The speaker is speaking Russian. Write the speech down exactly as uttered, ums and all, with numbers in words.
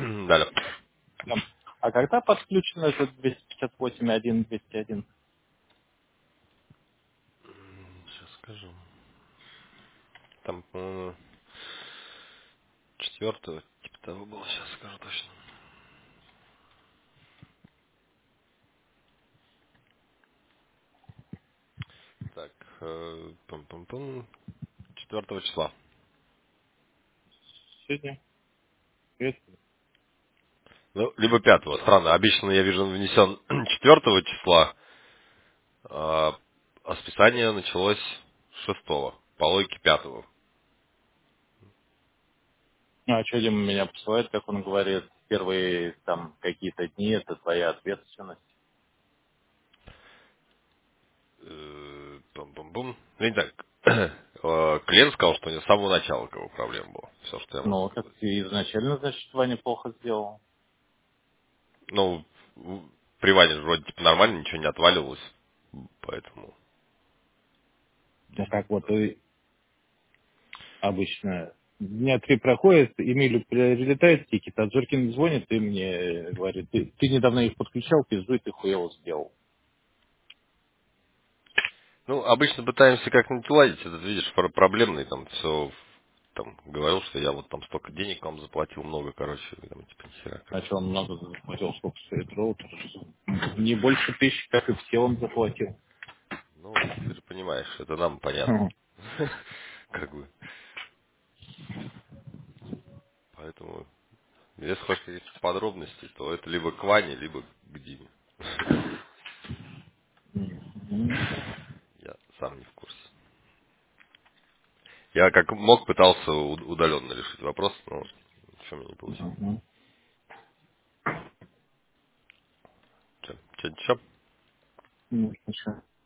Далее. Там. А когда подключен этот двести пятьдесят восемь точка один двести один? Сейчас скажу. Там, по-моему, четвертого, типа того было, сейчас скажу точно. Так, э, пум-пум-пум, четвертого числа. Сегодня? Приветствую. Ну, либо пятого. Странно, обычно я вижу, он внесен четвертого числа, а, а списание началось шестого, по логике пятого. Ну, а что Дима меня посылает, как он говорит, первые там какие-то дни, это твоя ответственность. Э, Пум-пум-пум. Ну, не так. Э, Клиент сказал, что у него с самого начала кого проблем было. Все, что я могу Ну, так сказать. ты изначально, значит, Ваня плохо сделал. Ну, в- при Ване же вроде типа нормально, ничего не отваливалось. Поэтому Ну, здесь как вот как-то... и обычно. Дня три проходит, Эмилю прилетает тикет, а Джоркин звонит и мне говорит, ты, ты недавно их подключал, пизду, и ты хуево сделал. Ну, обычно пытаемся как-нибудь уладить этот, видишь, пр- проблемный там все. Там говорил, что я вот там столько денег вам заплатил, много, короче, и там типа нихера, А короче. что, он много заплатил, сколько стоит роутер? Не больше тысячи, как и все он заплатил. Ну, ты же понимаешь, это нам понятно. Как бы. Поэтому, если хочешь каких-то подробностей, то это либо к Ване, либо к Диме. Мгм. Я сам не в курсе. Я как мог пытался у- удаленно решить вопрос, но ничего мне не получилось. Мгм. Че, че, че? Ну, хорошо.